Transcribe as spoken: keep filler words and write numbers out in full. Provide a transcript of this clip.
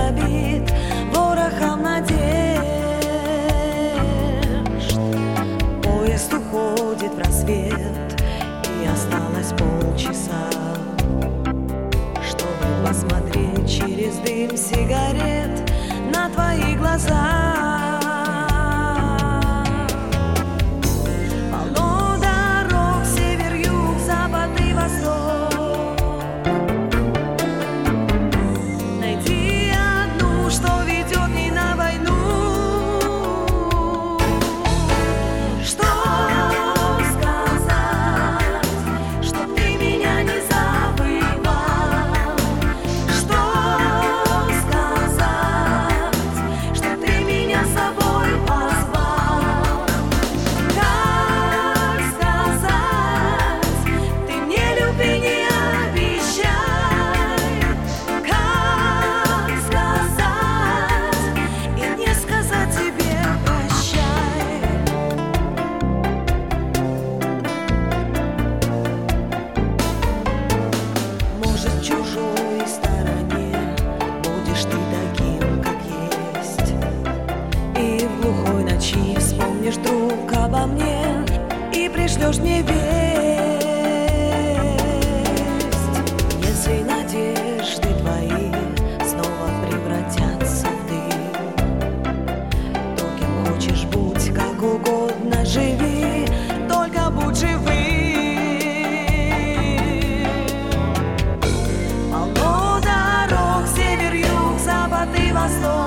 забит ворохом надежд. Поезд уходит в рассвет, и осталось полчаса, чтобы посмотреть через дым сигарет на твои глаза. Полно дорог, север, юг, запад и восток. Найди одну, что ведет не на войну. Что сказать, чтоб ты меня не забывал? Что сказать, чтоб ты меня с собой позвал? Как сказать, ты мне любви не обещай? Как сказать и не сказать тебе прощай? Может, в чужой стороне будешь ты таким, как есть, и в глухой ночи вспомнишь вдруг обо мне и пришлешь мне весть. Если надежды твои снова превратятся в дым, то кем хочешь будь, как угодно живи, только будь живым. Полно дорог, север, юг, запад и восток.